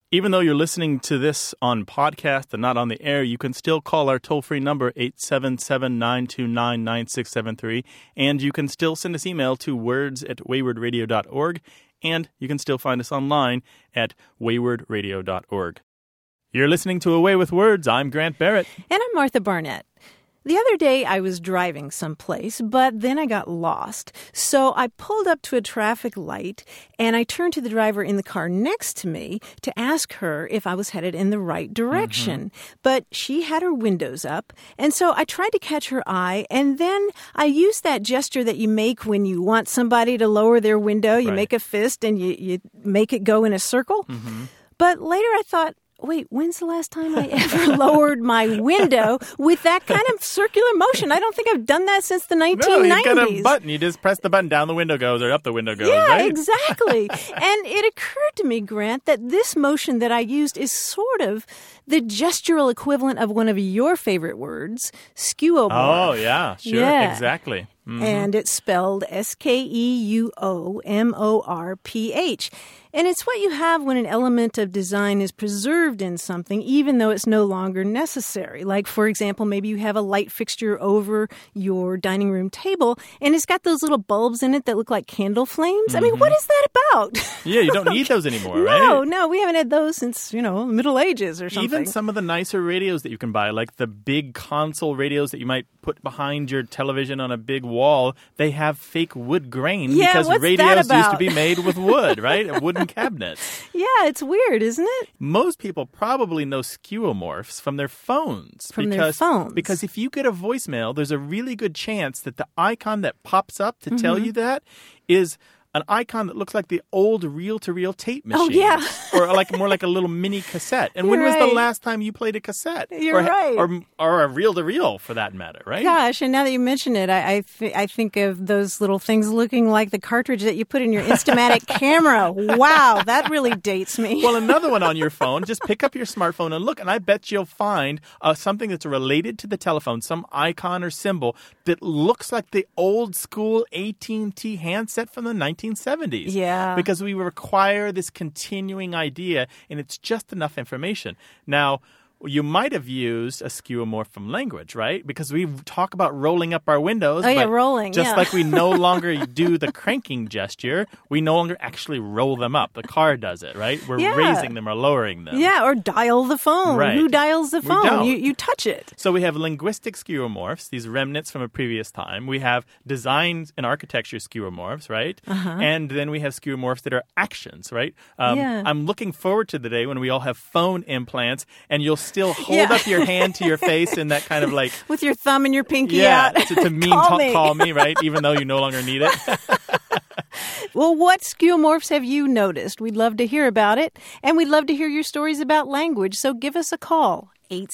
Even though you're listening to this on podcast and not on the air, you can still call our toll-free number, 877-929-9673, and you can still send us email to words@waywardradio.org, and you can still find us online at waywardradio.org. You're listening to A Way with Words. I'm Grant Barrett. And I'm Martha Barnett. The other day I was driving someplace, but then I got lost. So I pulled up to a traffic light and I turned to the driver in the car next to me to ask her if I was headed in the right direction. But she had her windows up, and so I tried to catch her eye, and then I used that gesture that you make when you want somebody to lower their window. You make a fist and you make it go in a circle. But later I thought, wait, when's the last time I ever lowered my window with that kind of circular motion? I don't think I've done that since the 1990s. No, you've got a button. You just press the button, down the window goes, or up the window goes, right? Yeah, exactly. And it occurred to me, Grant, that this motion that I used is sort of the gestural equivalent of one of your favorite words, skeuomorph. Oh, yeah, sure, exactly. And it's spelled SKEUOMORPH. And it's what you have when an element of design is preserved in something, even though it's no longer necessary. Like, for example, maybe you have a light fixture over your dining room table, and it's got those little bulbs in it that look like candle flames. I mean, what is that about? Yeah, you don't need those anymore, right? No, we haven't had those since, Middle Ages or something. Even some of the nicer radios that you can buy, like the big console radios that you might put behind your television on a big wall, they have fake wood grain because radios used to be made with wood, right? Wooden cabinets. Yeah, it's weird, isn't it? Most people probably know skeuomorphs from their phones. Because if you get a voicemail, there's a really good chance that the icon that pops up to tell you that is an icon that looks like the old reel-to-reel tape machine. Oh, yeah. Or more like a little mini cassette. And when was the last time you played a cassette? You're right. Or a reel-to-reel, for that matter, right? Gosh, and now that you mention it, I think of those little things looking like the cartridge that you put in your Instamatic camera. Wow, that really dates me. Well, another one on your phone, just pick up your smartphone and look, and I bet you'll find something that's related to the telephone, some icon or symbol that looks like the old-school AT&T handset from the 1970s. Yeah. Because we require this continuing idea, and it's just enough information. Now, you might have used a skeuomorph from language, right? Because we talk about rolling up our windows. Rolling, Just like we no longer do the cranking gesture, we no longer actually roll them up. The car does it, right? We're raising them or lowering them. Yeah, or dial the phone. Right. Who dials the phone? We don't. You touch it. So we have linguistic skeuomorphs, these remnants from a previous time. We have design and architecture skeuomorphs, right? And then we have skeuomorphs that are actions, right? I'm looking forward to the day when we all have phone implants and you'll still hold up your hand to your face in that kind of like... With your thumb and your pinky out. to mean call me, right? Even though you no longer need it. Well, what skeuomorphs have you noticed? We'd love to hear about it. And we'd love to hear your stories about language. So give us a call.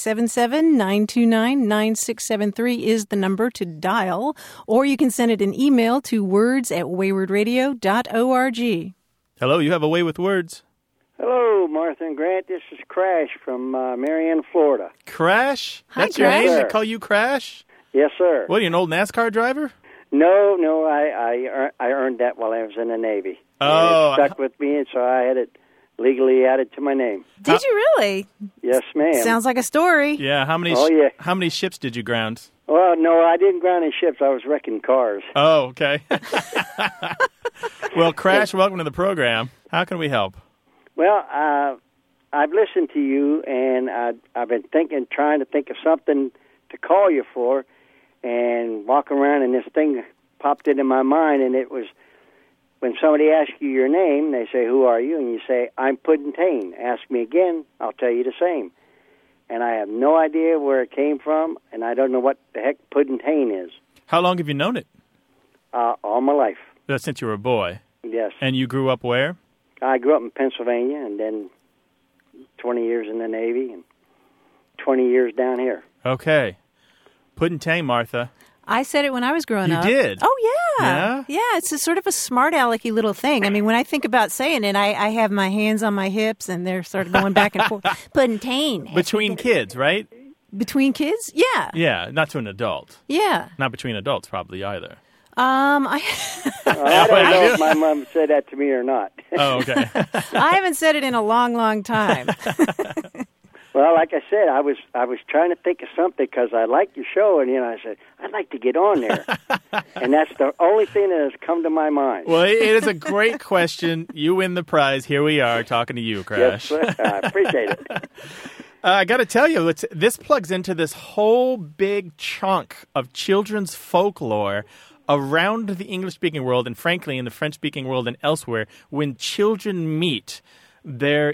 877-929-9673 is the number to dial. Or you can send it an email to words@waywardradio.org. Hello, you have a way with words. Hello, Martha and Grant. This is Crash from Marianna, Florida. Crash? That's Hi, your Crash. name? They call you Crash? Yes, sir. What, are you an old NASCAR driver? No, I earned that while I was in the Navy. Oh. And it stuck with me, and so I had it legally added to my name. Did you really? Yes, ma'am. Sounds like a story. Yeah, how many how many ships did you ground? Well, no, I didn't ground any ships. I was wrecking cars. Oh, okay. Well, Crash, welcome to the program. How can we help? Well, I've listened to you, and I've been trying to think of something to call you for, and walking around, and this thing popped into my mind, and it was when somebody asks you your name, they say, "Who are you?" And you say, "I'm Puddin'." Ask me again, I'll tell you the same. And I have no idea where it came from, and I don't know what the heck Puddin' is. How long have you known it? All my life. Since you were a boy. Yes. And you grew up where? I grew up in Pennsylvania, and then 20 years in the Navy, and 20 years down here. Okay. Puddin', Martha. I said it when I was growing up. You did? Oh, yeah. Yeah? Yeah, it's a sort of a smart alecky little thing. I mean, when I think about saying it, I have my hands on my hips, and they're sort of going back and forth. Puddin'. Between kids, right? Between kids? Yeah. Yeah, not to an adult. Yeah. Not between adults, probably, either. I I don't know if my mom said that to me or not. Oh, okay. I haven't said it in a long, long time. Well, like I said, I was trying to think of something because I like your show, and I said I'd like to get on there, and that's the only thing that has come to my mind. Well, it is a great question. You win the prize. Here we are talking to you, Crash. Yes, I appreciate it. I got to tell you, this plugs into this whole big chunk of children's folklore around the English-speaking world, and frankly, in the French-speaking world and elsewhere. When children meet, there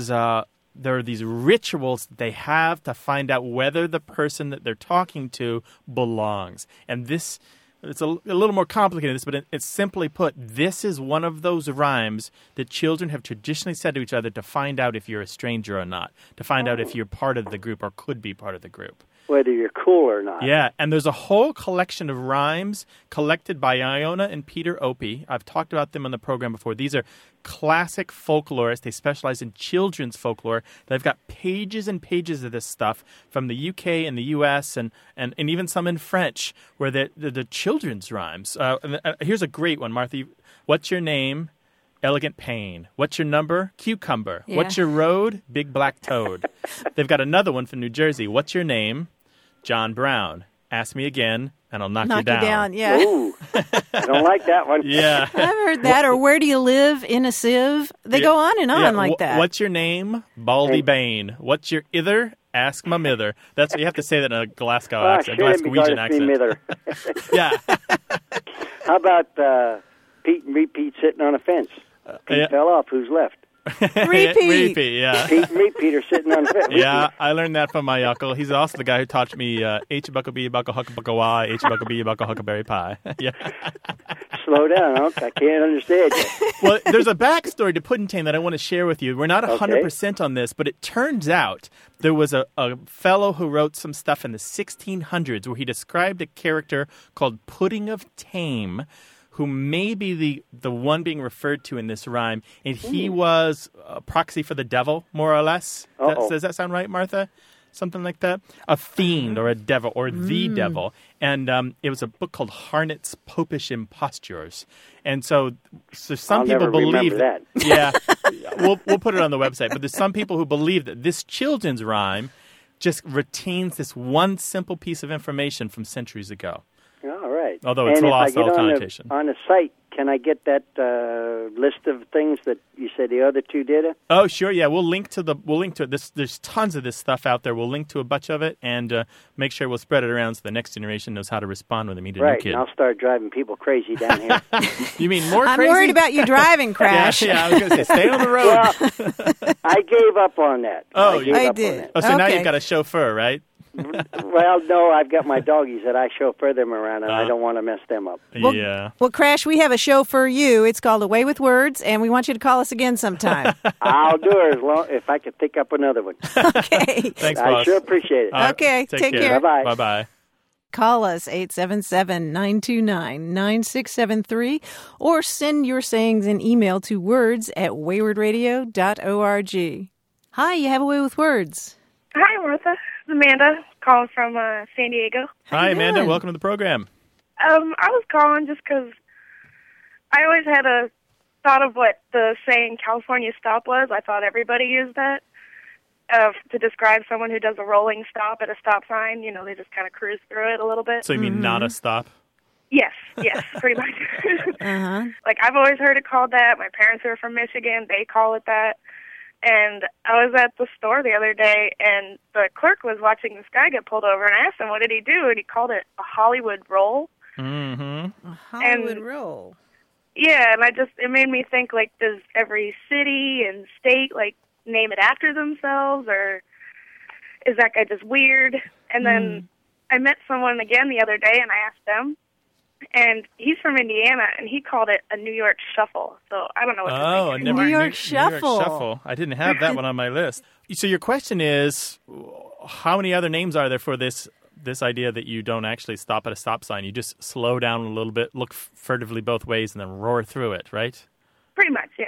are these rituals that they have to find out whether the person that they're talking to belongs. And this, it's a little more complicated than this, but it's simply put, this is one of those rhymes that children have traditionally said to each other to find out if you're a stranger or not, to find out if you're part of the group or could be part of the group. Whether you're cool or not. Yeah, and there's a whole collection of rhymes collected by Iona and Peter Opie. I've talked about them on the program before. These are classic folklorists. They specialize in children's folklore. They've got pages and pages of this stuff from the UK and the US and even some in French where the children's rhymes. Here's a great one, Martha. What's your name? Elegant Pain. What's your number? Cucumber. Yeah. What's your road? Big Black Toad. They've got another one from New Jersey. What's your name? John Brown. Ask me again, and I'll knock you down. Yeah. Ooh, I don't like that one. Yeah. I've heard that. Or where do you live? In a sieve. They go on and on like that. What's your name? Baldy Bane. What's your ither? Ask my mither. That's what you have to say that in a Glasgow accent, Glaswegian accent. Yeah. How about Pete and Repeat sitting on a fence? Pete fell off. Who's left? Repeat. Yeah. Pete and Repeat are sitting on a fence. Yeah, I learned that from my uncle. He's also the guy who taught me H buckle B buckle huckle buckle Y, H buckle B buckle huckleberry pie. Yeah. Slow down, I can't understand you. Well, there's a backstory to Puddin' Tane that I want to share with you. We're not 100% on this, but it turns out there was a fellow who wrote some stuff in the 1600s where he described a character called Pudding of Tame, who may be the one being referred to in this rhyme, and he was a proxy for the devil, more or less. Does that sound right, Martha? Something like that? A fiend or a devil or the devil. And it was a book called Harnet's Popish Impostures. And so some people believe that. Yeah, we'll put it on the website. But there's some people who believe that this children's rhyme just retains this one simple piece of information from centuries ago. All right. Although it's lost all connotation. On the site, can I get that list of things that you said the other two did? Oh, sure. Yeah, we'll link to it. There's tons of this stuff out there. We'll link to a bunch of it and make sure we'll spread it around so the next generation knows how to respond when they meet a new kid. Right. And I'll start driving people crazy down here. You mean more crazy? I'm worried about you driving, Crash. Yeah, I was going to say, stay on the road. Well, I gave up on that. Oh, I did. Oh, so now you've got a chauffeur, right? Well, no, I've got my doggies that I chauffeur them around, and I don't want to mess them up. Yeah. Well, Crash, we have a show for you. It's called Away with Words, and we want you to call us again sometime. I'll do it if I could pick up another one. Okay. Thanks, I boss. sure appreciate it. Okay, take care. Bye-bye. Bye-bye. Call us 877-929-9673 or send your sayings in email to words@waywardradio.org. Hi, you have a way with words. Hi, Martha. It's Amanda calling from San Diego. Hi, Amanda. doing? Welcome to the program. I was calling just because I always had a thought of what the saying California stop was. I thought everybody used that to describe someone who does a rolling stop at a stop sign. You know, they just kind of cruise through it a little bit. So you mean not a stop? Yes, pretty much. Like, I've always heard it called that. My parents are from Michigan. They call it that. And I was at the store the other day, and the clerk was watching this guy get pulled over, and I asked him, what did he do? And he called it a Hollywood roll. Mm-hmm. A Hollywood roll. Yeah, and it made me think, like, does every city and state, like, name it after themselves, or is that guy just weird? And then I met someone again the other day, and I asked them, and he's from Indiana, and he called it a New York shuffle. So I don't know what to think anymore. New York Shuffle. New York Shuffle. I didn't have that one on my list. So your question is, how many other names are there for this idea that you don't actually stop at a stop sign? You just slow down a little bit, look furtively both ways, and then roar through it, right? Pretty much, yeah.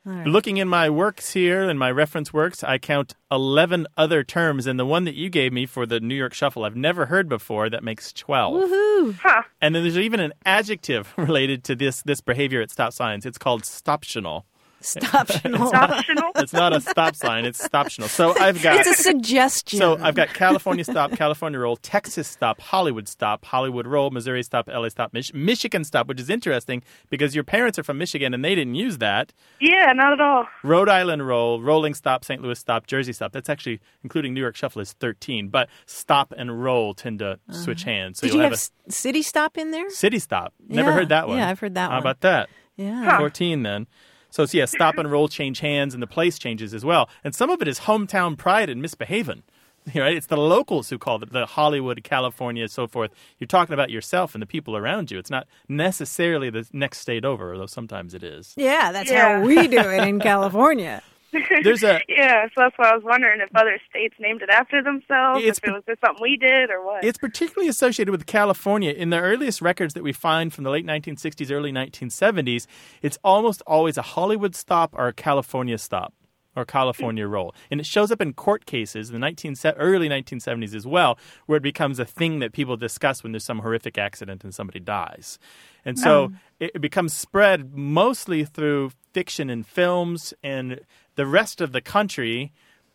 right. Looking in my works here, in my reference works, I count 11 other terms, and the one that you gave me for the New York Shuffle I've never heard before. That makes 12. Woohoo! Huh. And then there's even an adjective related to this behavior at stop signs. It's called stoptional. Stoptional. Optional? It's not a stop sign, it's stoptional. So I've got It's a suggestion. So I've got California stop, California roll, Texas stop, Hollywood stop, Hollywood roll, Missouri stop, LA stop, Michigan stop, which is interesting because your parents are from Michigan and they didn't use that. Yeah, not at all. Rhode Island roll, rolling stop, St. Louis stop, Jersey stop. That's actually, including New York Shuffle, is 13. But stop and roll tend to switch hands. So Did you'll you have have city stop in there? a city stop. Never Yeah. heard that one. Yeah, I've heard that How one. about that? Yeah. 14 then. So yeah, stop and roll change hands and the place changes as well. And some of it is hometown pride and misbehaving. Right? It's the locals who call it the Hollywood, California, so forth. You're talking about yourself and the people around you. It's not necessarily the next state over, although sometimes it is. Yeah, that's Yeah. how we do it in California. There's a Yeah, so that's why I was wondering if other states named it after themselves, It's if it was just something we did or what. It's particularly associated with California. In the earliest records that we find from the late 1960s, early 1970s, it's almost always a Hollywood stop or a California stop or California roll. And it shows up in court cases in the early 1970s as well, where it becomes a thing that people discuss when there's some horrific accident and somebody dies. And so it becomes spread mostly through fiction and films, and the rest of the country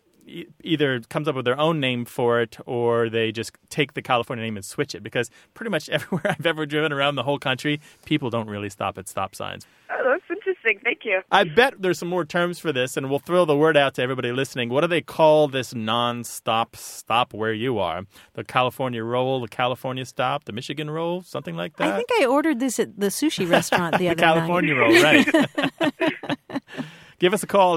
either comes up with their own name for it or they just take the California name and switch it, because pretty much everywhere I've ever driven around the whole country, people don't really stop at stop signs. Oh, that's interesting. Thank you. I bet there's some more terms for this, and we'll throw the word out to everybody listening. What do they call this non-stop stop where you are? The California roll, the California stop, the Michigan roll, something like that? I think I ordered this at the sushi restaurant the other The California roll, right. Give us a call,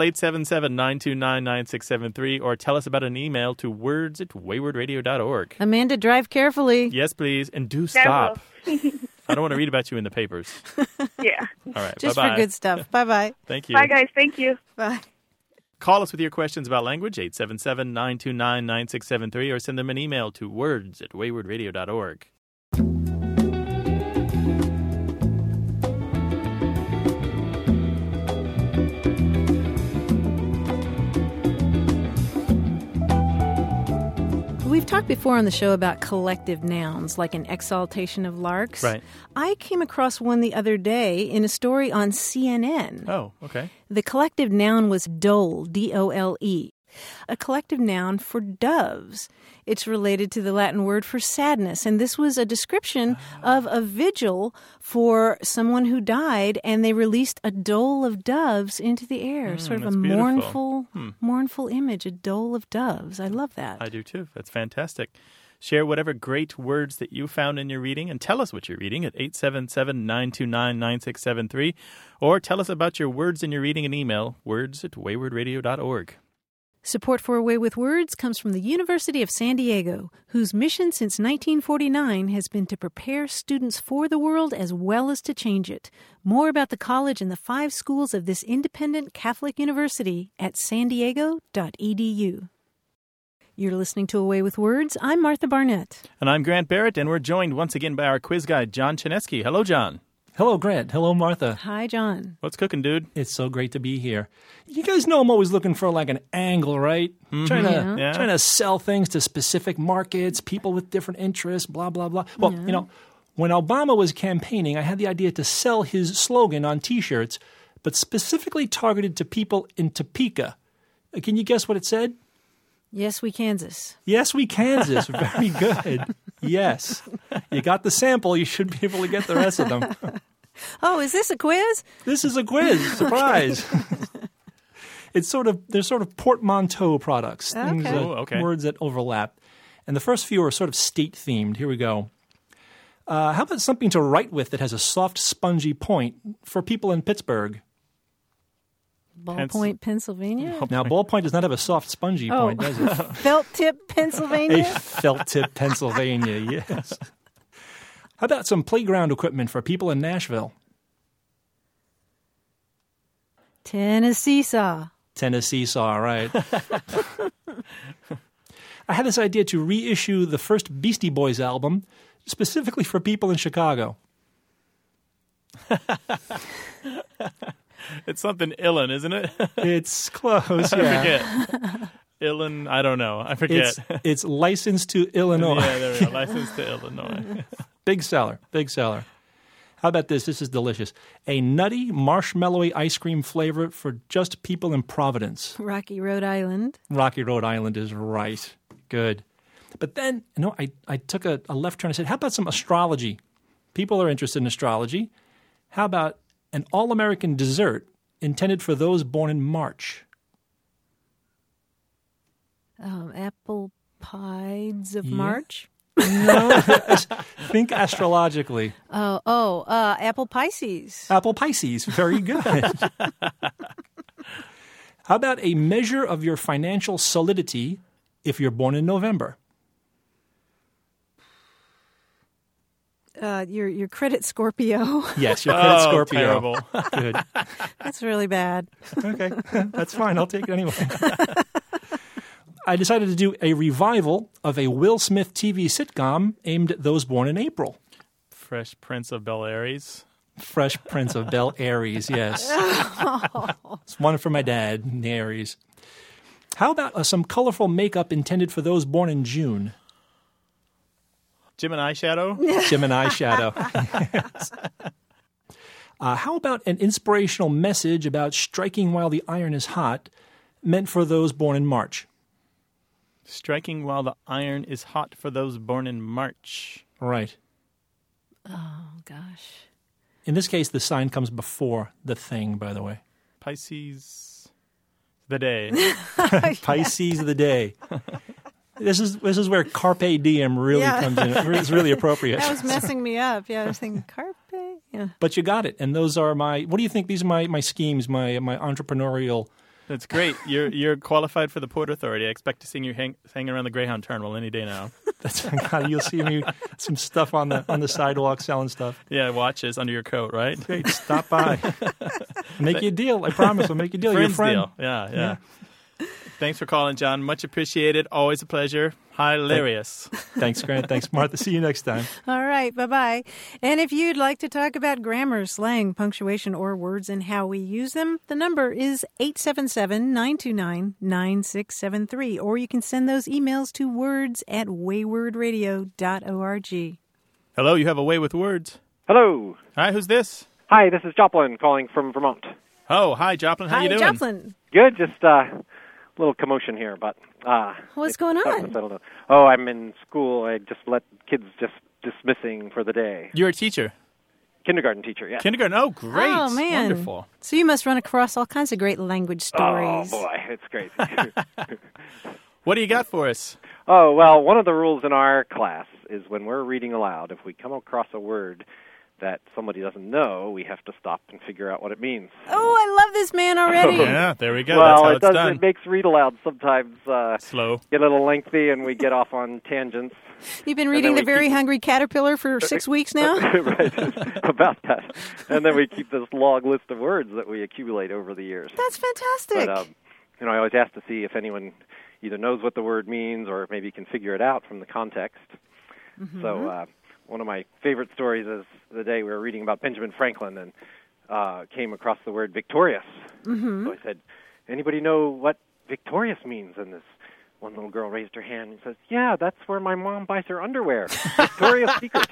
877-929-9673, or tell us about an email to words@waywardradio.org. Amanda, drive carefully. Yes, please, and do I stop. I don't want to read about you in the papers. Yeah. All right, Just bye-bye. for good stuff. Bye-bye. Thank you. Bye, guys. Thank you. Bye. Call us with your questions about language, 877-929-9673, or send them an email to words@waywardradio.org. We've talked before on the show about collective nouns, like an exaltation of larks. Right. I came across one the other day in a story on CNN. Oh, okay. The collective noun was dole, D-O-L-E, a collective noun for doves. It's related to the Latin word for sadness, and this was a description of a vigil for someone who died, and they released a dole of doves into the air, sort of a that's beautiful. mournful image, a dole of doves. I love that. I do too. That's fantastic. Share whatever great words that you found in your reading and tell us what you're reading at 877-929-9673, or tell us about your words in your reading and email, words@waywardradio.org. Support for A Way with Words comes from the University of San Diego, whose mission since 1949 has been to prepare students for the world as well as to change it. More about the college and the 5 schools of this independent Catholic university at sandiego.edu. You're listening to A Way with Words. I'm Martha Barnett. And I'm Grant Barrett, and we're joined once again by our quiz guide, John Chinesky. Hello, John. Hello, Grant. Hello, Martha. Hi, John. What's cooking, dude? It's so great to be here. You guys know I'm always looking for like an angle, right? Trying to sell things to specific markets, people with different interests, blah, blah, blah. Well, you know, when Obama was campaigning, I had the idea to sell his slogan on T-shirts, but specifically targeted to people in Topeka. Can you guess what it said? Yes, we Kansas. Yes, we Kansas. Very good. Yes. You got the sample. You should be able to get the rest of them. Oh, is this a quiz? This is a quiz. Surprise. They're sort of portmanteau products. Things, Okay. words that overlap. And the first few are sort of state-themed. Here we go. How about something to write with that has a soft, spongy point for people in Pittsburgh? Ballpoint, Pennsylvania? Now, ballpoint does not have a soft, spongy point, does it? Felt tip, A Pennsylvania? felt tip, Pennsylvania, yes. How about some playground equipment for people in Nashville? Tennessee saw. Tennessee saw, right. I had this idea to reissue the first Beastie Boys album specifically for people in Chicago. It's something Illen, isn't it? It's close, yeah. I forget. Illen, I don't know. I forget. It's licensed to Illinois. Yeah, there we go. Licensed to Illinois. Big seller. How about this? This is delicious. A nutty, marshmallowy ice cream flavor for just people in Providence. Rocky, Rhode Island. Rocky, Rhode Island is right. Good. But then, I took a left turn. I said, how about some astrology? People are interested in astrology. How about an all-American dessert intended for those born in March? Apple pies of March? No, think astrologically. Apple Pisces. Apple Pisces, very good. How about a measure of your financial solidity if you're born in November? Your credit Scorpio. Yes, your credit Scorpio. Terrible. Good. That's really bad. Okay, that's fine. I'll take it anyway. I decided to do a revival of a Will Smith TV sitcom aimed at those born in April. Fresh Prince of Bel-Aries. Fresh Prince of Bel-Aries, yes. It's one for my dad, Aries. How about some colorful makeup intended for those born in June? Gemini Shadow? Gemini Shadow. Yes. How about an inspirational message about striking while the iron is hot, meant for those born in March? Striking while the iron is hot for those born in March. Right. Oh, gosh. In this case, the sign comes before the thing, by the way. Pisces the day. Pisces the day. This is where Carpe Diem really comes in. It's really appropriate. That was messing me up. Yeah, I was thinking Carpe. Yeah. But you got it. And those are what do you think? These are my schemes, my entrepreneurial. That's great. You're qualified for the Port Authority. I expect to see you hang around the Greyhound Terminal any day now. You'll see me some stuff on the sidewalk selling stuff. Yeah, watches under your coat, right? Great. Stop by. Make you a deal. I promise. I'll make you a deal. You're a friend. Deal. Yeah. Thanks for calling, John. Much appreciated. Always a pleasure. Hilarious. Thanks, Grant. Thanks, Martha. See you next time. All right. Bye-bye. And if you'd like to talk about grammar, slang, punctuation, or words and how we use them, the number is 877-929-9673. Or you can send those emails to words@waywordradio.org. Hello, you have a way with words. Hello. Hi, who's this? Hi, this is Joplin calling from Vermont. Oh, hi, Joplin. How you doing? Hi, Joplin. Good. Just a little commotion here, but... What's going on? Oh, I'm in school. I just let kids just dismissing for the day. You're a teacher? Kindergarten teacher, yeah. Kindergarten. Oh, great. Oh, man. Wonderful. So you must run across all kinds of great language stories. Oh, boy, it's crazy. What do you got for us? Oh, well, one of the rules in our class is when we're reading aloud, if we come across a word that somebody doesn't know, we have to stop and figure out what it means. Oh, I love this man already. Yeah, there we go. Well, that's how it's done. It makes read aloud sometimes slow, get a little lengthy, and we get off on tangents. You've been reading The Very Hungry Caterpillar for 6 weeks now? Right, about that. And then we keep this long list of words that we accumulate over the years. That's fantastic. But, I always ask to see if anyone either knows what the word means or maybe can figure it out from the context. Mm-hmm. So one of my favorite stories is the day we were reading about Benjamin Franklin and came across the word victorious. Mm-hmm. So I said, anybody know what victorious means? And this one little girl raised her hand and says, yeah, that's where my mom buys her underwear. Victoria's Secret.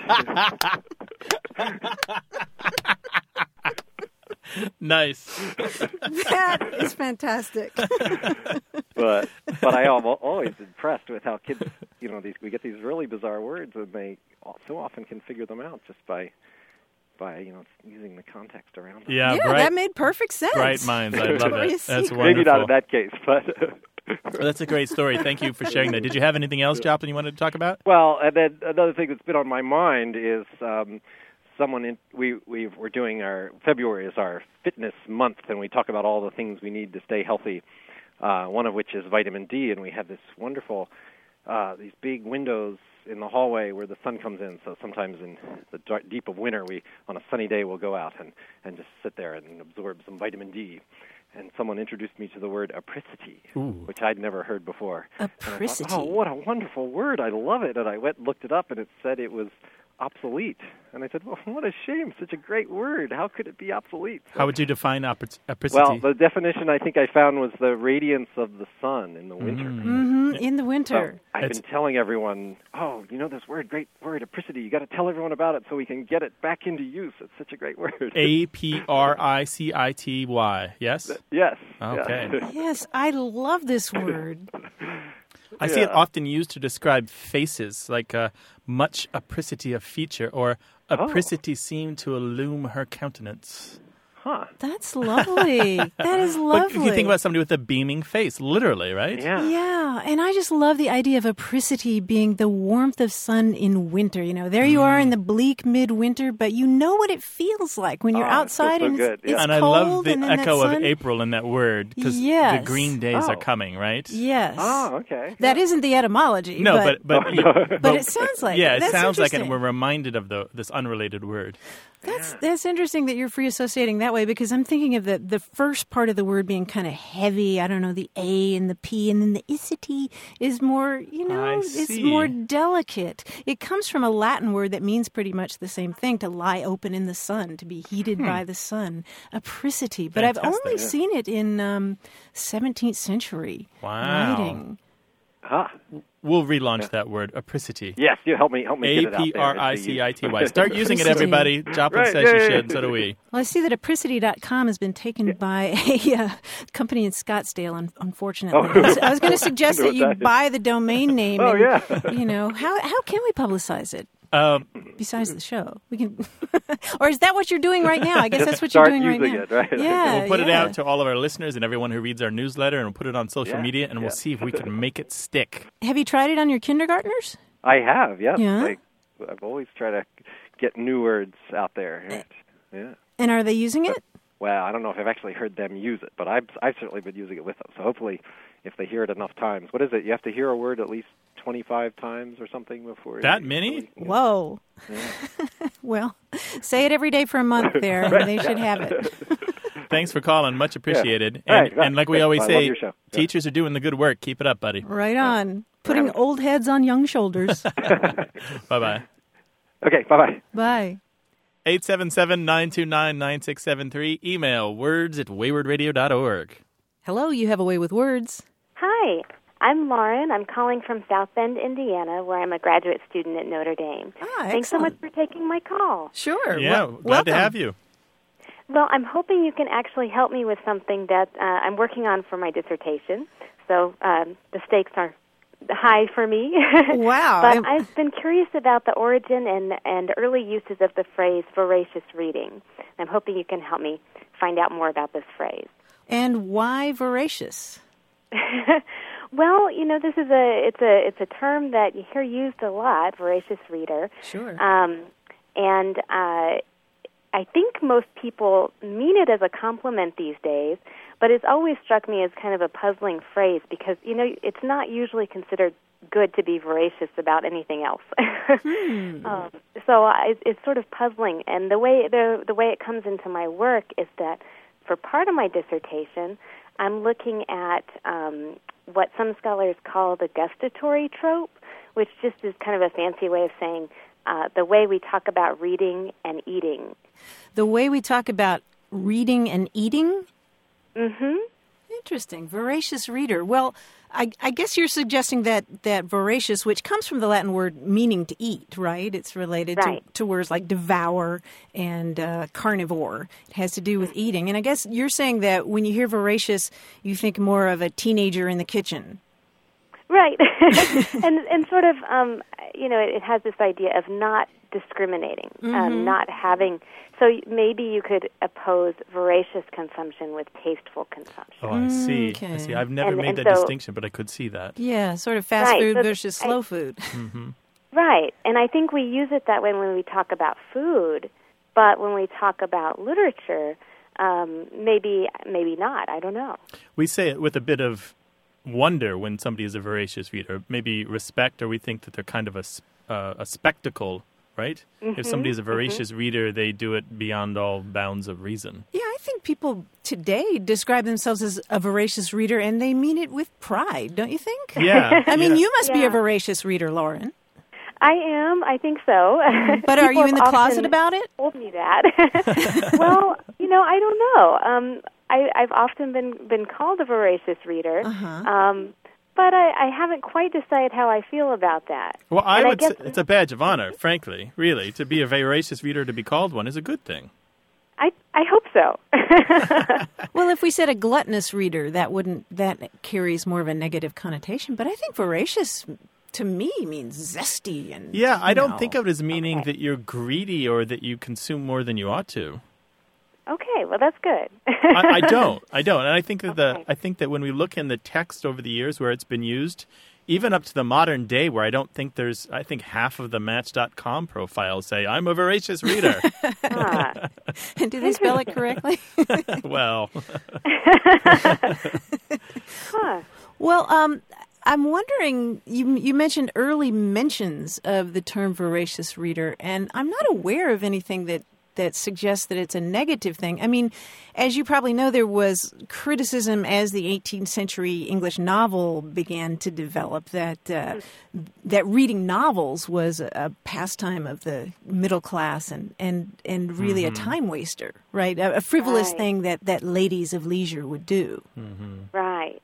Nice. That is fantastic. But I am always impressed with how kids, we get these really bizarre words, and they so often can figure them out just by using the context around them. Yeah, that made perfect sense. Bright minds, I love it. That's wonderful. Maybe not in that case, but... Well, that's a great story. Thank you for sharing that. Did you have anything else, Joplin, you wanted to talk about? Well, and then another thing that's been on my mind is we're doing February is our fitness month, and we talk about all the things we need to stay healthy. One of which is vitamin D, and we have this wonderful these big windows in the hallway where the sun comes in. So sometimes in the deep of winter, on a sunny day, we'll go out and just sit there and absorb some vitamin D. And someone introduced me to the word apricity, which I'd never heard before. Apricity. Oh, what a wonderful word. I love it. And I went and looked it up, and it said it was obsolete. And I said, well, what a shame. Such a great word. How could it be obsolete? So, how would you define apricity? Well, the definition I think I found was the radiance of the sun in the winter. In the winter. So I've been telling everyone, this word, great word, apricity. You got to tell everyone about it so we can get it back into use. It's such a great word. Apricity, yes? Yes. Okay. Yes, I love this word. I see it often used to describe faces, like much apricity of feature, or apricity seemed to illume her countenance. Huh. That's lovely. That is lovely. But you think about somebody with a beaming face, literally, right? Yeah. Yeah, and I just love the idea of apricity being the warmth of sun in winter. There you are in the bleak midwinter, but you know what it feels like when you're outside so and good. it's and cold. I love the and echo of sun. April in that word, because Yes. the green days are coming, right? Yes. Oh, okay. That isn't the etymology. No, but it sounds like yeah, it. it That's sounds like it, interesting. and we're reminded of this unrelated word. That's interesting that you're free associating that way, because I'm thinking of the first part of the word being kind of heavy. I don't know, the A and the P, and then the icity is more, it's more delicate. It comes from a Latin word that means pretty much the same thing, to lie open in the sun, to be heated by the sun. Apricity. But Fantastic. I've only seen it in 17th century writing. We'll relaunch that word, apricity. Yes, you help me get it out there. Apricity. Start using it, everybody. Joplin says you should, so do we. Well, I see that apricity.com has been taken by a company in Scottsdale, unfortunately. I was going to suggest that you buy the domain name. Oh, yeah. How can we publicize it? Besides the show, we can, or is that what you're doing right now? I guess that's what you're doing right now. It, right? Yeah, we'll put it out to all of our listeners and everyone who reads our newsletter, and we'll put it on social media, and we'll see if we can make it stick. Have you tried it on your kindergartners? I have, yes. Yeah. I've always tried to get new words out there. Yeah. And are they using it? Well, I don't know if I've actually heard them use it, but I've certainly been using it with them. So hopefully, if they hear it enough times, what is it? You have to hear a word at least 25 times or something before. That many? Whoa. Yeah. Well, say it every day for a month there, and they should have it. Thanks for calling. Much appreciated. Yeah. And like we always say, teachers are doing the good work. Keep it up, buddy. Right on. Putting old heads on young shoulders. Bye-bye. Okay, bye-bye. Bye. 877-929-9673. Email words@waywardradio.org. Hello, you have a way with words. Hi, I'm Lauren. I'm calling from South Bend, Indiana, where I'm a graduate student at Notre Dame. Thanks so much for taking my call. Sure. Yeah, glad to have you. Well, I'm hoping you can actually help me with something that I'm working on for my dissertation. So the stakes are high for me. Wow. But I've been curious about the origin and early uses of the phrase voracious reading. I'm hoping you can help me find out more about this phrase. And why voracious? Well, this is it's a term that you hear used a lot, voracious reader. Sure. And I think most people mean it as a compliment these days, but it's always struck me as kind of a puzzling phrase because, it's not usually considered good to be voracious about anything else. So it's sort of puzzling. And the way it comes into my work is that for part of my dissertation, I'm looking at what some scholars call the gustatory trope, which just is kind of a fancy way of saying the way we talk about reading and eating. The way we talk about reading and eating? Mm-hmm. Interesting. Voracious reader. Well, I guess you're suggesting that voracious, which comes from the Latin word meaning to eat, right? It's related to words like devour and carnivore. It has to do with eating. And I guess you're saying that when you hear voracious, you think more of a teenager in the kitchen. Right. and sort of, it has this idea of not discriminating, not having. So maybe you could oppose voracious consumption with tasteful consumption. Oh, I see. Okay. I see. I've never made that distinction, but I could see that. Yeah, sort of fast food versus slow food. Mm-hmm. Right. And I think we use it that way when we talk about food, but when we talk about literature, maybe not. I don't know. We say it with a bit of wonder when somebody is a voracious reader, maybe respect, or we think that they're kind of a spectacle, right? Mm-hmm. If somebody is a voracious reader, they do it beyond all bounds of reason. Yeah, I think people today describe themselves as a voracious reader, and they mean it with pride, don't you think? Yeah. I mean, you must be a voracious reader, Lauren. I am. I think so. But are you in the closet about it? Told me that. Well, I don't know. I've often been called a voracious reader, but I haven't quite decided how I feel about that. Well, I would say it's a badge of honor, frankly, really. To be a voracious reader, to be called one, is a good thing. I hope so. Well, if we said a gluttonous reader, that carries more of a negative connotation. But I think voracious, to me, means zesty and I don't think of it as meaning that you're greedy or that you consume more than you ought to. Okay, well that's good. I don't, and I think that when we look in the text over the years where it's been used, even up to the modern day, where I think half of the Match.com profiles say I'm a voracious reader. And do they spell it correctly? Well, well, I'm wondering, you mentioned early mentions of the term voracious reader, and I'm not aware of anything that suggests that it's a negative thing. I mean, as you probably know, there was criticism as the 18th century English novel began to develop that reading novels was a pastime of the middle class and really a time waster, right? A frivolous thing that ladies of leisure would do. Right.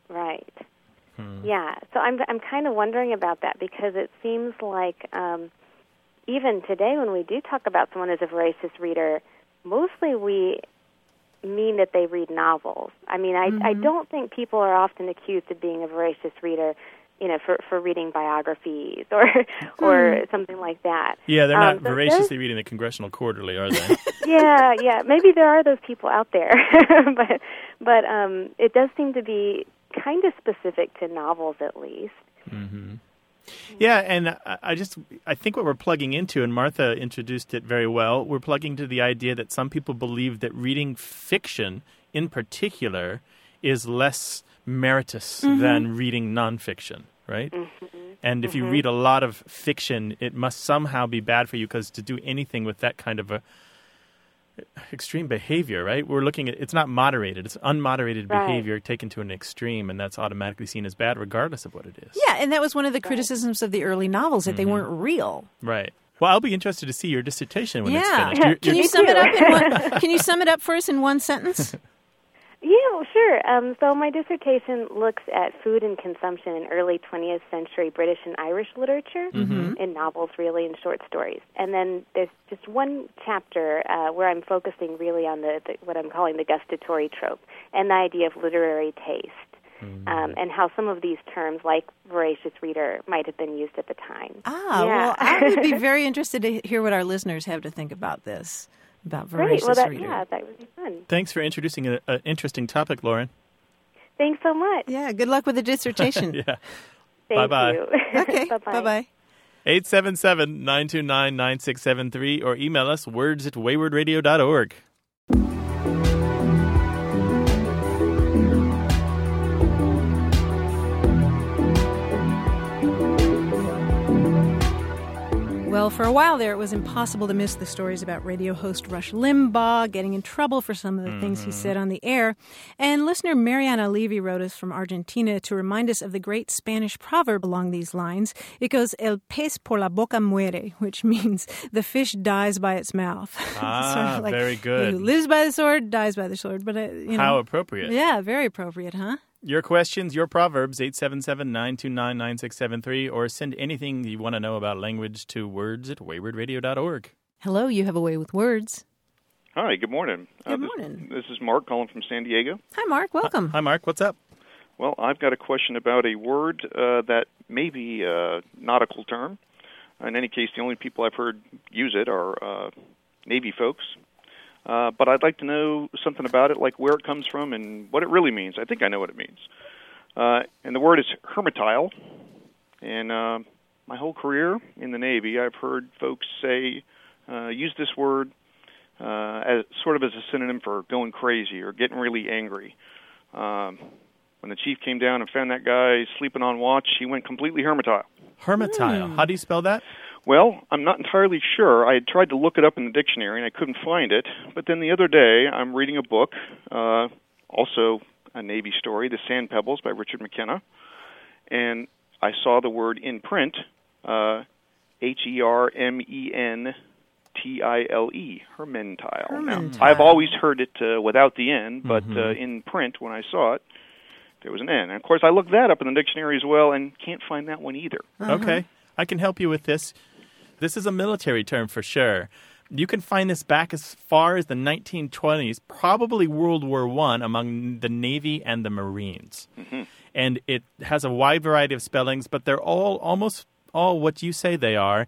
Yeah, so I'm kind of wondering about that because it seems like even today when we do talk about someone as a voracious reader, mostly we mean that they read novels. I mean, I don't think people are often accused of being a voracious reader, for reading biographies or something like that. Yeah, they're not voraciously reading the Congressional Quarterly, are they? Yeah. Maybe there are those people out there, but it does seem to be kind of specific to novels, at least. Mm-hmm. Yeah, and I think what we're plugging into, and Martha introduced it very well, we're plugging to the idea that some people believe that reading fiction in particular is less meritorious than reading nonfiction, right? And if you read a lot of fiction, it must somehow be bad for you because to do anything with that kind of a extreme behavior, right? We're looking at, it's not moderated. It's unmoderated behavior taken to an extreme, and that's automatically seen as bad regardless of what it is. Yeah, and that was one of the criticisms of the early novels, that they weren't real. Right. Well, I'll be interested to see your dissertation when it's finished. Can you sum it up for us in one sentence? Yeah, well, sure. So my dissertation looks at food and consumption in early 20th century British and Irish literature, in novels, really, and short stories. And then there's just one chapter where I'm focusing really on the what I'm calling the gustatory trope and the idea of literary taste, and how some of these terms, like voracious reader, might have been used at the time. Well, I would be very interested to hear what our listeners have to think about this. About voracious reader. Yeah, that would be fun. Thanks for introducing an interesting topic, Lauren. Thanks so much. Yeah, good luck with the dissertation. Yeah. Thank Bye-bye. you. Okay, bye-bye. 877-929-9673 or email us words@waywardradio.org. Well, for a while there, it was impossible to miss the stories about radio host Rush Limbaugh getting in trouble for some of the things he said on the air. And listener Mariana Levy wrote us from Argentina to remind us of the great Spanish proverb along these lines. It goes, el pez por la boca muere, which means the fish dies by its mouth. Sort of like, very good. Who lives by the sword, dies by the sword. But how appropriate. Yeah, very appropriate, huh? Your questions, your proverbs, 877-929-9673, or send anything you want to know about language to words@waywardradio.org. Hello, you have a way with words. Hi, good morning. Good morning. This is Mark calling from San Diego. Hi, Mark. Welcome. Hi, Mark. What's up? Well, I've got a question about a word that may be a nautical term. In any case, the only people I've heard use it are Navy folks. But I'd like to know something about it, like where it comes from and what it really means. I think I know what it means. And the word is hermitile. And my whole career in the Navy, I've heard folks say, use this word as sort of as a synonym for going crazy or getting really angry. When the chief came down and found that guy sleeping on watch, he went completely hermitile. Hermitile. How do you spell that? Well, I'm not entirely sure. I had tried to look it up in the dictionary, and I couldn't find it. But then the other day, I'm reading a book, also a Navy story, The Sand Pebbles by Richard McKenna, and I saw the word in print, Hermentile, Hermentile. Now, I've always heard it without the N, but in print, when I saw it, there was an N. And, of course, I looked that up in the dictionary as well and can't find that one either. Okay, I can help you with this. This is a military term for sure. You can find this back as far as the 1920s, probably World War I, among the Navy and the Marines. And it has a wide variety of spellings, but they're almost all what you say they are,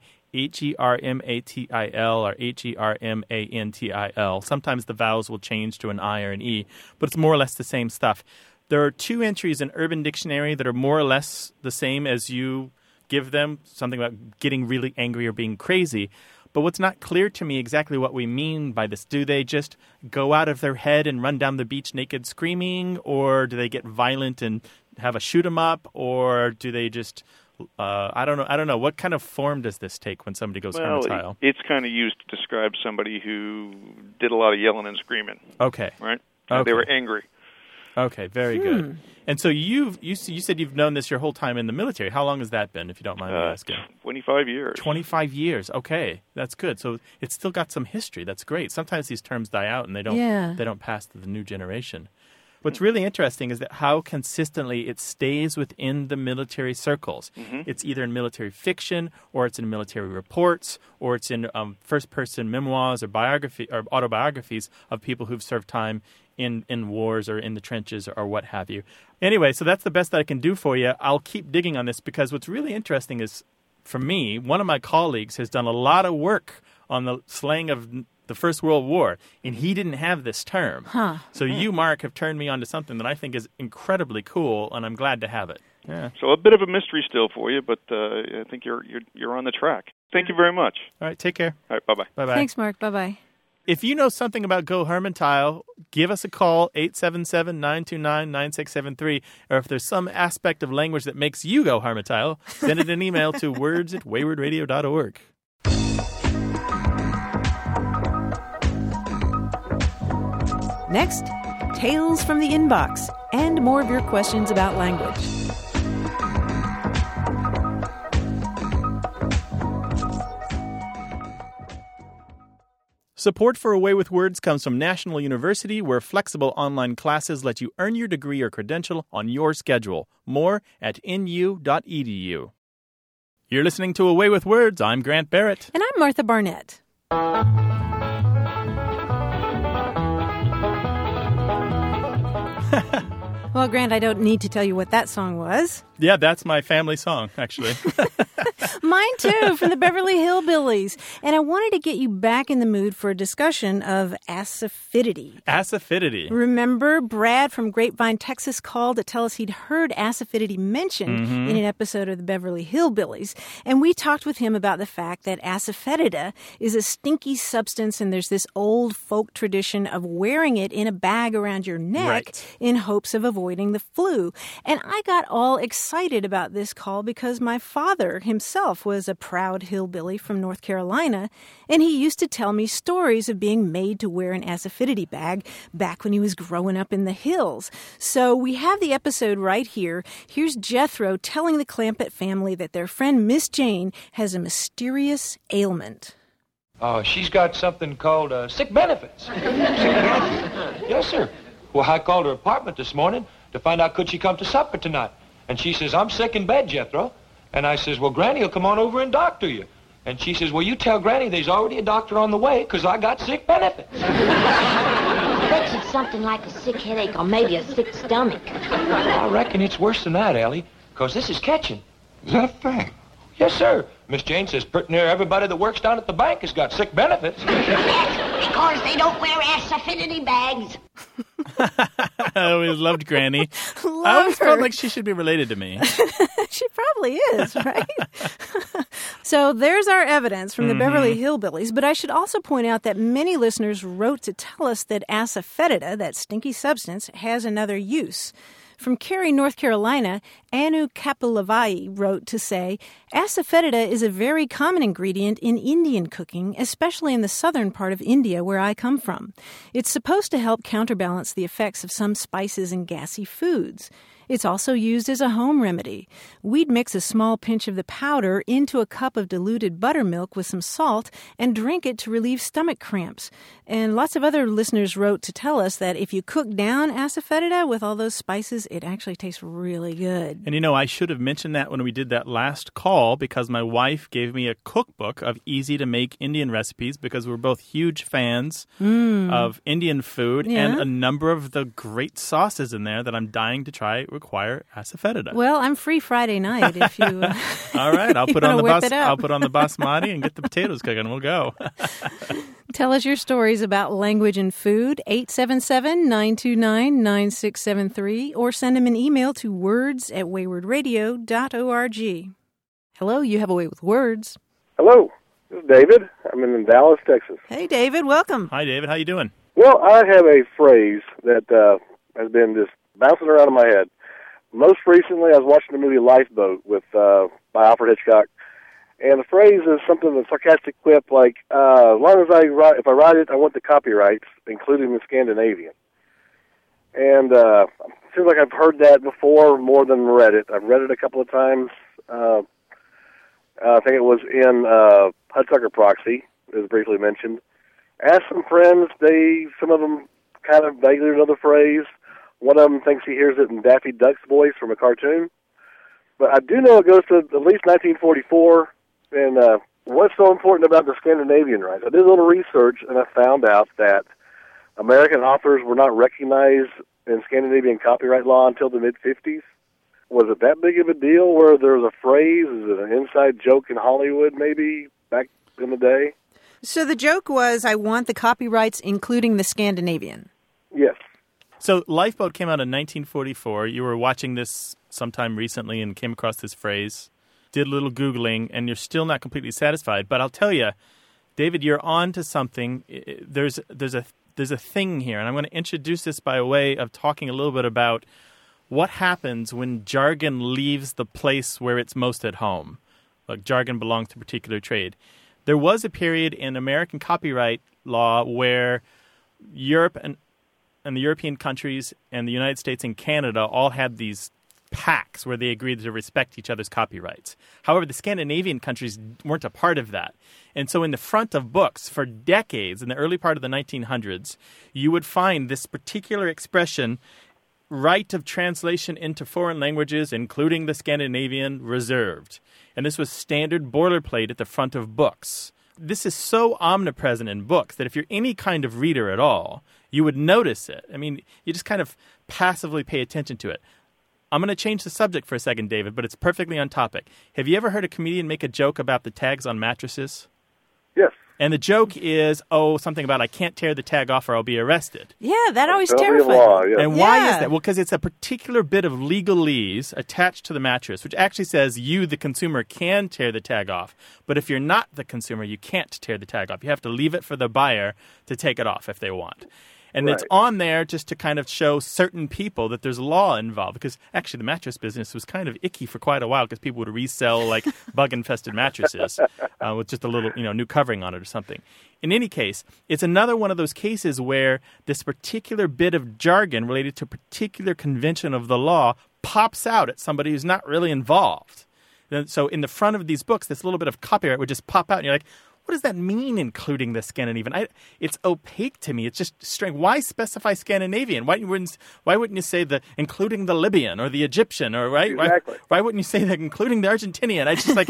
Hermatil or Hermantil. Sometimes the vowels will change to an I or an E, but it's more or less the same stuff. There are 2 entries in Urban Dictionary that are more or less the same as you give them, something about getting really angry or being crazy. But what's not clear to me exactly what we mean by this. Do they just go out of their head and run down the beach naked screaming? Or do they get violent and have a shoot 'em up? Or do they just, I don't know. What kind of form does this take when somebody goes hermetile? It's kind of used to describe somebody who did a lot of yelling and screaming. Okay. Right? Okay. They were angry. Okay, very good. And so you said you've known this your whole time in the military. How long has that been, if you don't mind me asking? 25 years. 25 years. Okay, that's good. So it's still got some history. That's great. Sometimes these terms die out and they don't pass to the new generation. What's really interesting is that how consistently it stays within the military circles. It's either in military fiction, or it's in military reports, or it's in first-person memoirs or biography or autobiographies of people who've served time in wars or in the trenches or what have you. Anyway, so that's the best that I can do for you. I'll keep digging on this because what's really interesting is, for me, one of my colleagues has done a lot of work on the slang of the First World War, and he didn't have this term. So you, Mark, have turned me on to something that I think is incredibly cool, and I'm glad to have it. Yeah. So a bit of a mystery still for you, but I think you're on the track. Thank you very much. All right, take care. All right, bye-bye. Bye-bye. Thanks, Mark. Bye-bye. If you know something about Go Hermentile, give us a call, 877-929-9673. Or if there's some aspect of language that makes you go Hermentile, send it an email to words@waywardradio.org. Next, Tales from the Inbox and more of your questions about language. Support for A Way with Words comes from National University, where flexible online classes let you earn your degree or credential on your schedule. More at nu.edu. You're listening to A Way with Words. I'm Grant Barrett. And I'm Martha Barnett. Well, Grant, I don't need to tell you what that song was. Yeah, that's my family song, actually. Mine too, from the Beverly Hillbillies. And I wanted to get you back in the mood for a discussion of asafoetida. Asafoetida. Remember, Brad from Grapevine, Texas called to tell us he'd heard asafoetida mentioned in an episode of the Beverly Hillbillies. And we talked with him about the fact that asafoetida is a stinky substance, and there's this old folk tradition of wearing it in a bag around your neck in hopes of avoiding the flu. And I got all excited about this call because my father himself was a proud hillbilly from North Carolina, and he used to tell me stories of being made to wear an asafoetida bag back when he was growing up in the hills. So we have the episode right here. Here's Jethro telling the Clampett family that their friend Miss Jane has a mysterious ailment. Oh, she's got something called sick benefits. Sick benefits? Yes, sir. Well, I called her apartment this morning to find out could she come to supper tonight. And she says, I'm sick in bed, Jethro. And I says, well, Granny will come on over and doctor you. And she says, well, you tell Granny there's already a doctor on the way because I got sick benefits. I bet it's something like a sick headache or maybe a sick stomach. I reckon it's worse than that, Ellie, because this is catching. Is that a fact? Yes, sir. Miss Jane says pretty near everybody that works down at the bank has got sick benefits. Yes, because they don't wear asafoetida bags. I always loved Granny. I always felt like she should be related to me. She probably is, right? So there's our evidence from the Beverly Hillbillies, but I should also point out that many listeners wrote to tell us that asafoetida, that stinky substance, has another use. From Cary, North Carolina, Anu Kapilavai wrote to say, asafoetida is a very common ingredient in Indian cooking, especially in the southern part of India where I come from. It's supposed to help counterbalance the effects of some spices and gassy foods. It's also used as a home remedy. We'd mix a small pinch of the powder into a cup of diluted buttermilk with some salt and drink it to relieve stomach cramps. And lots of other listeners wrote to tell us that if you cook down asafoetida with all those spices, it actually tastes really good. And I should have mentioned that when we did that last call because my wife gave me a cookbook of easy-to-make Indian recipes because we're both huge fans of Indian food, and a number of the great sauces in there that I'm dying to try require asafoetida. Well, I'm free Friday night if you all right, I'll put on the basmati and get the potatoes cooking. We'll go. Tell us your stories about language and food, 877-929-9673, or send them an email to words@waywardradio.org. Hello, you have a way with words. Hello, this is David. I'm in Dallas, Texas. Hey, David, welcome. Hi, David. How you doing? Well, I have a phrase that has been just bouncing around in my head. Most recently, I was watching the movie Lifeboat by Alfred Hitchcock, and the phrase is something, a sarcastic quip like, as long as if I write it, I want the copyrights, including the Scandinavian. And it seems like I've heard that before more than read it. I've read it a couple of times. I think it was in Hudsucker Proxy, it was briefly mentioned. Asked some friends, some of them kind of vaguely know the phrase. One of them thinks he hears it in Daffy Duck's voice from a cartoon. But I do know it goes to at least 1944, and what's so important about the Scandinavian rights? I did a little research, and I found out that American authors were not recognized in Scandinavian copyright law until the mid-50s. Was it that big of a deal where there was a phrase? Is it an inside joke in Hollywood maybe back in the day? So the joke was, I want the copyrights, including the Scandinavian. Yes. So Lifeboat came out in 1944. You were watching this sometime recently and came across this phrase, did a little Googling, and you're still not completely satisfied. But I'll tell you, David, you're on to something. There's a thing here, and I'm going to introduce this by way of talking a little bit about what happens when jargon leaves the place where it's most at home. Like jargon belongs to a particular trade. There was a period in American copyright law where Europe and the European countries and the United States and Canada all had these pacts where they agreed to respect each other's copyrights. However, the Scandinavian countries weren't a part of that. And so in the front of books for decades, in the early part of the 1900s, you would find this particular expression, right of translation into foreign languages, including the Scandinavian, reserved. And this was standard boilerplate at the front of books. This is so omnipresent in books that if you're any kind of reader at all, you would notice it. I mean, you just kind of passively pay attention to it. I'm going to change the subject for a second, David, but it's perfectly on topic. Have you ever heard a comedian make a joke about the tags on mattresses? Yes. And the joke is, something about I can't tear the tag off or I'll be arrested. Yeah, that always terrifies me. And why is that? Well, because it's a particular bit of legalese attached to the mattress, which actually says you, the consumer, can tear the tag off. But if you're not the consumer, you can't tear the tag off. You have to leave it for the buyer to take it off if they want. And It's on there just to kind of show certain people that there's law involved. Because actually the mattress business was kind of icky for quite a while because people would resell like bug-infested mattresses with just a little new covering on it or something. In any case, it's another one of those cases where this particular bit of jargon related to a particular convention of the law pops out at somebody who's not really involved. So in the front of these books, this little bit of copyright would just pop out and you're like, what does that mean, including the Scandinavian? It's opaque to me. It's just strange. Why specify Scandinavian? Why wouldn't you say including the Libyan or the Egyptian or right? Exactly. Why wouldn't you say that including the Argentinian?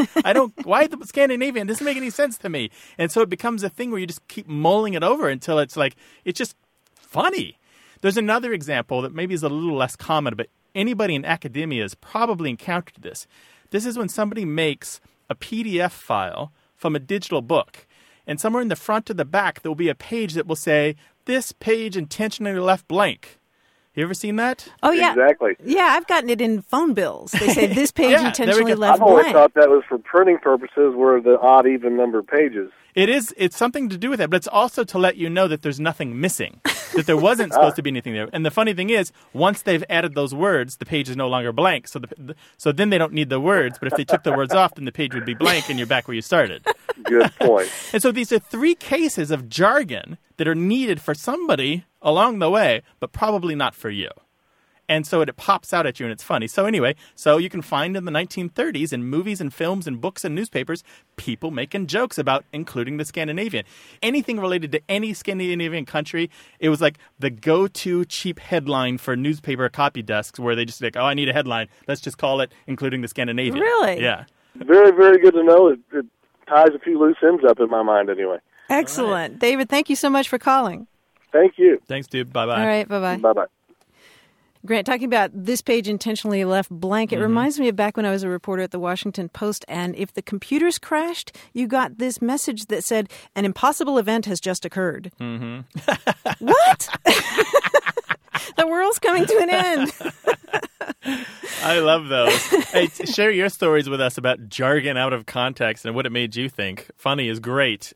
Why the Scandinavian? It doesn't make any sense to me. And so it becomes a thing where you just keep mulling it over until it's just funny. There's another example that maybe is a little less common, but anybody in academia has probably encountered this. This is when somebody makes a PDF file from a digital book. And somewhere in the front or the back, there will be a page that will say, this page intentionally left blank. You ever seen that? Oh, yeah. Exactly. Yeah, I've gotten it in phone bills. They say this page intentionally left I've always blank. thought that was for printing purposes where the odd, even number pages. It's something to do with that, but it's also to let you know that there's nothing missing, that there wasn't supposed to be anything there. And the funny thing is, once they've added those words, the page is no longer blank. So then they don't need the words, but if they took the words off, then the page would be blank and you're back where you started. Good point. And so these are three cases of jargon that are needed for somebody along the way, but probably not for you. And so it pops out at you and it's funny. So anyway, so you can find in the 1930s in movies and films and books and newspapers, people making jokes about including the Scandinavian. Anything related to any Scandinavian country, it was like the go-to cheap headline for newspaper copy desks where they just like, oh, I need a headline. Let's just call it including the Scandinavian. Really? Yeah. Very, very good to know. It ties a few loose ends up in my mind anyway. Excellent. Right. David, thank you so much for calling. Thank you. Thanks, dude. Bye-bye. All right, bye-bye. Bye-bye. Grant, talking about this page intentionally left blank, it reminds me of back when I was a reporter at the Washington Post, and if the computers crashed, you got this message that said, an impossible event has just occurred. Mm-hmm. What? The world's coming to an end. I love those. Hey, share your stories with us about jargon out of context and what it made you think. Funny is great.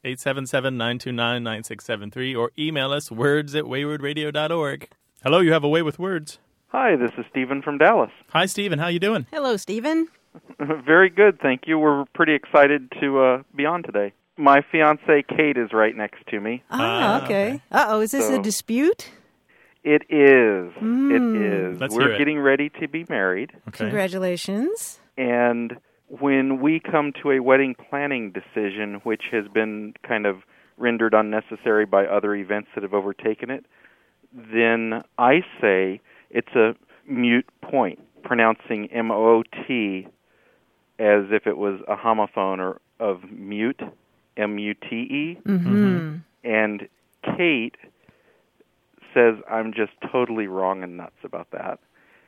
877-929-9673 or email us words@waywardradio.org. Hello, you have a way with words. Hi, this is Stephen from Dallas. Hi, Stephen. How you doing? Hello, Stephen. Very good, thank you. We're pretty excited to be on today. My fiancée, Kate, is right next to me. Okay. Uh-oh, is this a dispute? It is. It is. We're getting ready to be married. Okay. Congratulations. And when we come to a wedding planning decision, which has been kind of rendered unnecessary by other events that have overtaken it, then I say it's a moot point, pronouncing M-O-T as if it was a homophone or of mute, M-U-T-E. Mm-hmm. And Kate says I'm just totally wrong and nuts about that.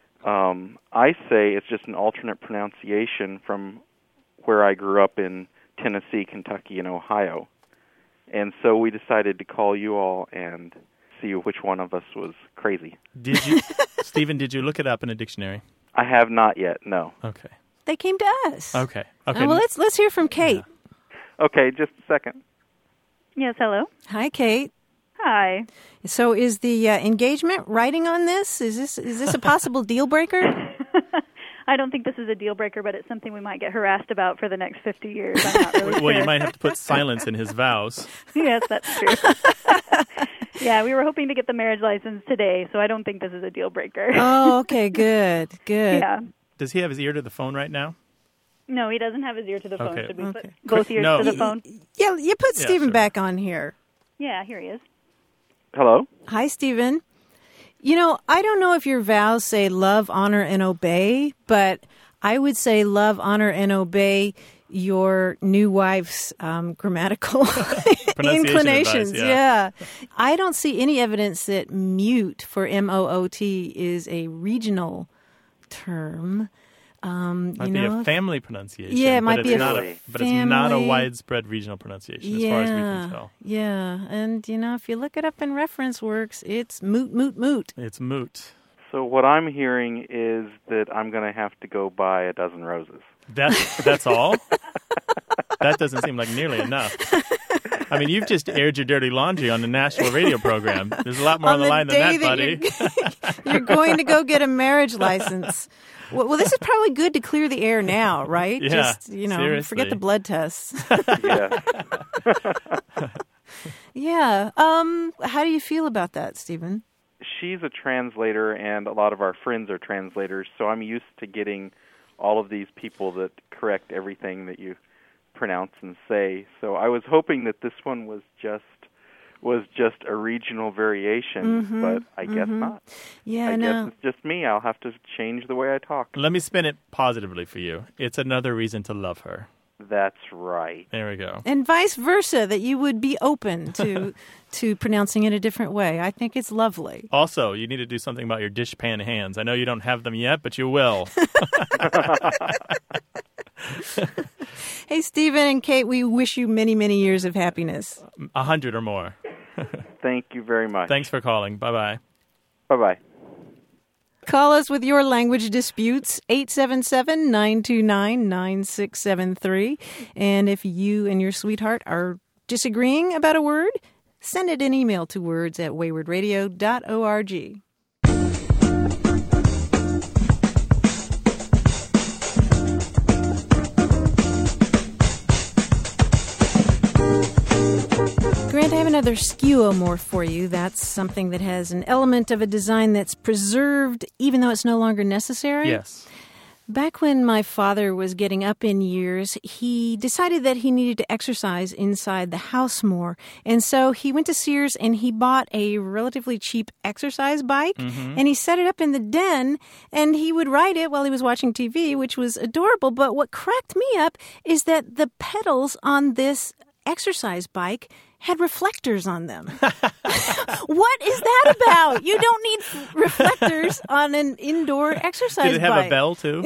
I say it's just an alternate pronunciation from where I grew up in Tennessee, Kentucky, and Ohio. And so we decided to call you all and see which one of us was crazy. Did you, Stephen, did you look it up in a dictionary? I have not yet, no. Okay. They came to us. Okay. Well, let's hear from Kate. Yeah. Okay, just a second. Yes, hello. Hi, Kate. Hi. So is the engagement riding on this? Is this a possible deal breaker? I don't think this is a deal breaker, but it's something we might get harassed about for the next 50 years. I'm not really Well, sure. you might have to put silence in his vows. Yes, that's true. Yeah, we were hoping to get the marriage license today, so I don't think this is a deal breaker. Oh, okay, good. Yeah. Does he have his ear to the phone right now? No, he doesn't have his ear to the phone. Okay. Should we put both ears to the phone? Yeah, you put Stephen back on here. Yeah, here he is. Hello? Hi, Stephen. You know, I don't know if your vows say love, honor, and obey, but I would say love, honor, and obey your new wife's grammatical inclinations. Advice, yeah. I don't see any evidence that mute for M-O-O-T is a regional term. Might be a family pronunciation. Yeah, it might be but it's not a widespread regional pronunciation as far as we can tell. Yeah, and if you look it up in reference works, it's moot, moot, moot. It's moot. So what I'm hearing is that I'm going to have to go buy a dozen roses. That's all? That doesn't seem like nearly enough. I mean, you've just aired your dirty laundry on the national radio program. There's a lot more on the line than that, buddy. You're going to go get a marriage license. Well, this is probably good to clear the air now, right? Yeah, just, seriously. Forget the blood tests. Yeah. Yeah. How do you feel about that, Stephen? She's a translator, and a lot of our friends are translators, so I'm used to getting all of these people that correct everything that you pronounce and say. So I was hoping that this one was just a regional variation, but I guess not. Yeah, I guess it's just me. I'll have to change the way I talk. Let me spin it positively for you. It's another reason to love her. That's right. There we go. And vice versa, that you would be open to pronouncing it a different way. I think it's lovely. Also, you need to do something about your dishpan hands. I know you don't have them yet, but you will. Hey, Stephen and Kate, we wish you many, many years of happiness. 100 or more. Thank you very much. Thanks for calling. Bye-bye. Bye-bye. Call us with your language disputes, 877-929-9673. And if you and your sweetheart are disagreeing about a word, send it an email to words@waywardradio.org. Grant, have another skeuomorph for you. That's something that has an element of a design that's preserved even though it's no longer necessary. Yes. Back when my father was getting up in years, he decided that he needed to exercise inside the house more. And so he went to Sears and he bought a relatively cheap exercise bike. And he set it up in the den and he would ride it while he was watching TV, which was adorable. But what cracked me up is that the pedals on this exercise bike had reflectors on them. What is that about? You don't need reflectors on an indoor exercise bike. Did it have a bell, too?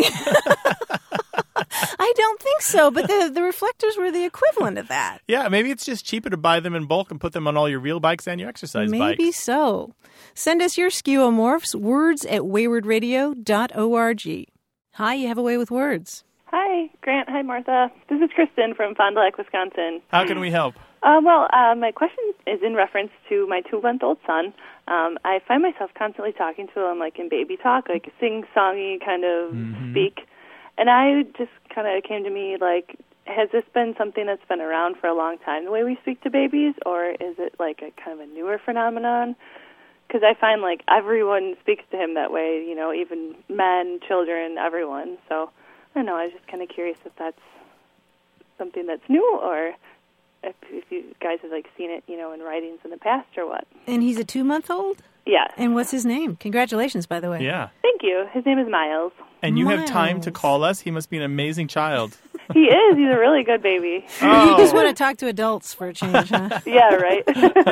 I don't think so, but the reflectors were the equivalent of that. Yeah, maybe it's just cheaper to buy them in bulk and put them on all your real bikes and your exercise bikes. Maybe so. Send us your skeuomorphs, words@waywardradio.org. Hi, you have a way with words. Hi, Grant. Hi, Martha. This is Kristen from Fond du Lac, Wisconsin. How can we help? My question is in reference to my 2-month-old son. I find myself constantly talking to him like in baby talk, like sing-songy kind of speak. And I just kind of came to me like, has this been something that's been around for a long time, the way we speak to babies, or is it like a kind of a newer phenomenon? Because I find like everyone speaks to him that way, you know, even men, children, everyone. So I don't know, I was just kind of curious if that's something that's new or if you guys have like seen it, you know, in writings in the past or what. And he's a 2-month-old? Yeah. And what's his name? Congratulations, by the way. Yeah. Thank you. His name is Miles. And you have time to call us? He must be an amazing child. He is. He's a really good baby. Oh. You just want to talk to adults for a change, huh? Yeah, right.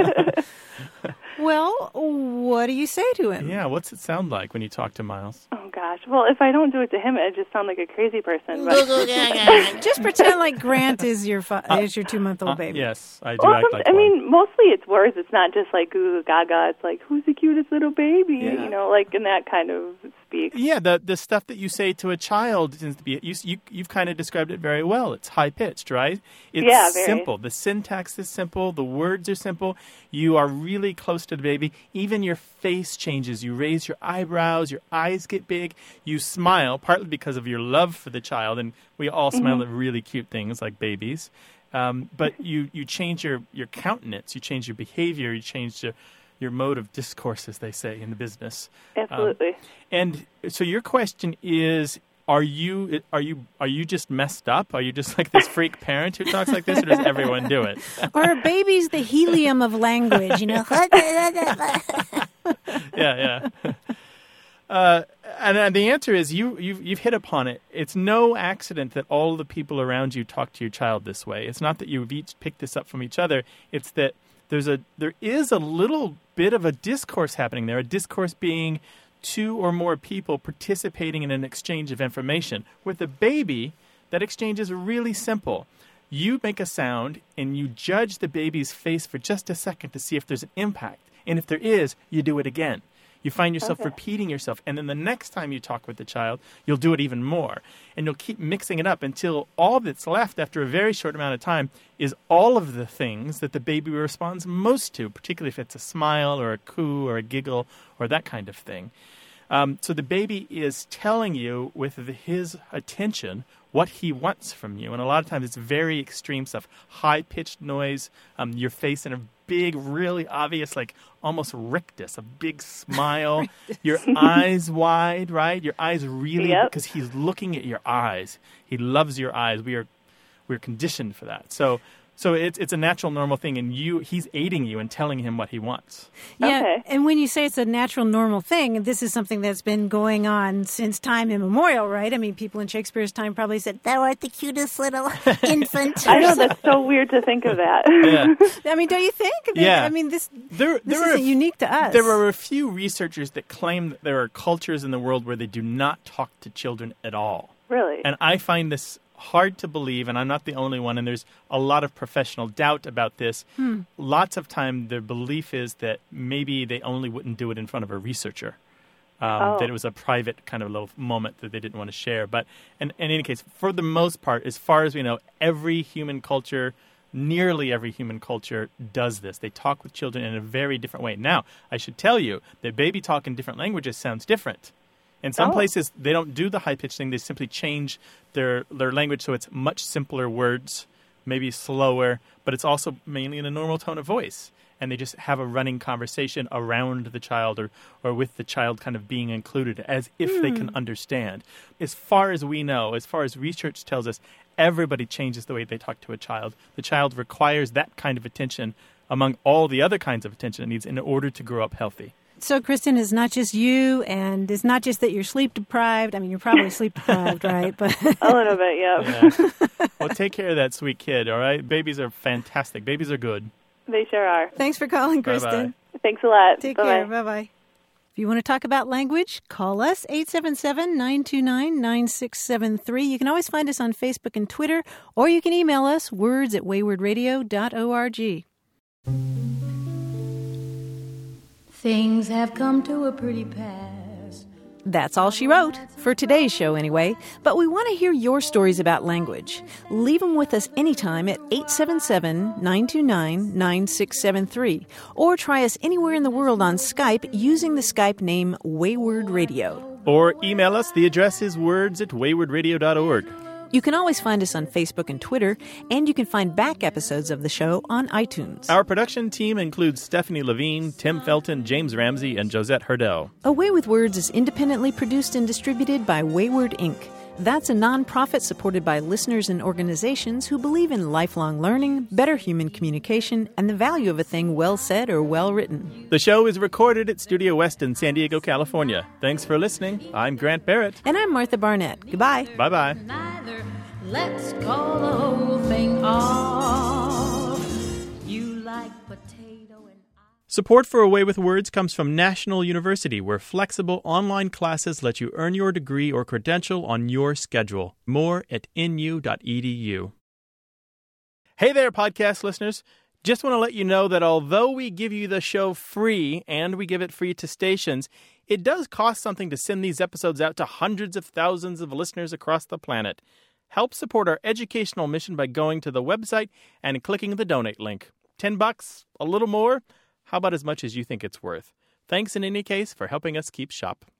Well, what do you say to him? Yeah, what's it sound like when you talk to Miles? Oh, gosh. Well, if I don't do it to him, it just sound like a crazy person. But just pretend like Grant is your 2-month-old baby. Yes, I do act like I mean, mostly it's words. It's not just like goo goo gaga. It's like, who's the cutest little baby? Yeah. You know, like in that kind of speak. Yeah, the stuff that you say to a child tends to be, you've kind of described it very well. It's high-pitched, right? It's very simple. The syntax is simple. The words are simple. You are really close to the baby. Even your face changes. You raise your eyebrows. Your eyes get big. You smile, partly because of your love for the child. And we all smile at really cute things like babies. But you change your countenance. You change your behavior. You change your mode of discourse, as they say in the business. Absolutely. And so your question is, are you just messed up? Are you just like this freak parent who talks like this, or does everyone do it? Or are babies the helium of language, you know? Yeah. And the answer is you've hit upon it. It's no accident that all the people around you talk to your child this way. It's not that you've each picked this up from each other. It's that there is a little bit of a discourse happening there, a discourse being two or more people participating in an exchange of information. With a baby, that exchange is really simple. You make a sound and you judge the baby's face for just a second to see if there's an impact. And if there is, you do it again. You find yourself repeating yourself. And then the next time you talk with the child, you'll do it even more. And you'll keep mixing it up until all that's left after a very short amount of time is all of the things that the baby responds most to, particularly if it's a smile or a coo or a giggle or that kind of thing. So the baby is telling you with his attention what he wants from you. And a lot of times it's very extreme stuff. High-pitched noise, your face in a big, really obvious, like almost rictus, a big smile, your eyes wide, right? Your eyes really, because he's looking at your eyes. He loves your eyes. We're conditioned for that. So it's a natural, normal thing, and he's aiding you and telling him what he wants. Yeah, and when you say it's a natural, normal thing, this is something that's been going on since time immemorial, right? I mean, people in Shakespeare's time probably said, "Thou art the cutest little infant." I know, that's so weird to think of that. I mean, don't you think? Yeah. I mean, this isn't unique to us. There are a few researchers that claim that there are cultures in the world where they do not talk to children at all. Really? And I find this hard to believe, and I'm not the only one, and there's a lot of professional doubt about this. Lots of time, their belief is that maybe they only wouldn't do it in front of a researcher, that it was a private kind of little moment that they didn't want to share. But in any case, for the most part, as far as we know, nearly every human culture does this. They talk with children in a very different way. Now, I should tell you that baby talk in different languages sounds different. In some places, they don't do the high-pitched thing. They simply change their language so it's much simpler words, maybe slower, but it's also mainly in a normal tone of voice. And they just have a running conversation around the child or with the child kind of being included as if they can understand. As far as we know, as far as research tells us, everybody changes the way they talk to a child. The child requires that kind of attention among all the other kinds of attention it needs in order to grow up healthy. So, Kristen, it's not just you, and it's not just that you're sleep deprived. I mean, you're probably sleep deprived, right? But a little bit, yeah. Well, take care of that sweet kid, all right? Babies are fantastic. Babies are good. They sure are. Thanks for calling, Kristen. Bye-bye. Thanks a lot. Take care. Bye-bye. If you want to talk about language, call us, 877-929-9673. You can always find us on Facebook and Twitter, or you can email us, words@waywardradio.org. Things have come to a pretty pass. That's all she wrote, for today's show anyway. But we want to hear your stories about language. Leave them with us anytime at 877-929-9673. Or try us anywhere in the world on Skype using the Skype name Wayward Radio. Or email us. The address is words@waywardradio.org. You can always find us on Facebook and Twitter, and you can find back episodes of the show on iTunes. Our production team includes Stephanie Levine, Tim Felton, James Ramsey, and Josette Hurdell. A Way with Words is independently produced and distributed by Wayward Inc. That's a nonprofit supported by listeners and organizations who believe in lifelong learning, better human communication, and the value of a thing well said or well written. The show is recorded at Studio West in San Diego, California. Thanks for listening. I'm Grant Barrett. And I'm Martha Barnett. Goodbye. Bye-bye. Let's call the whole thing off. You like potato and Support for A Way with Words comes from National University, where flexible online classes let you earn your degree or credential on your schedule. More at nu.edu. Hey there, podcast listeners. Just want to let you know that although we give you the show free and we give it free to stations, it does cost something to send these episodes out to hundreds of thousands of listeners across the planet. Help support our educational mission by going to the website and clicking the donate link. $10? A little more? How about as much as you think it's worth? Thanks in any case for helping us keep shop.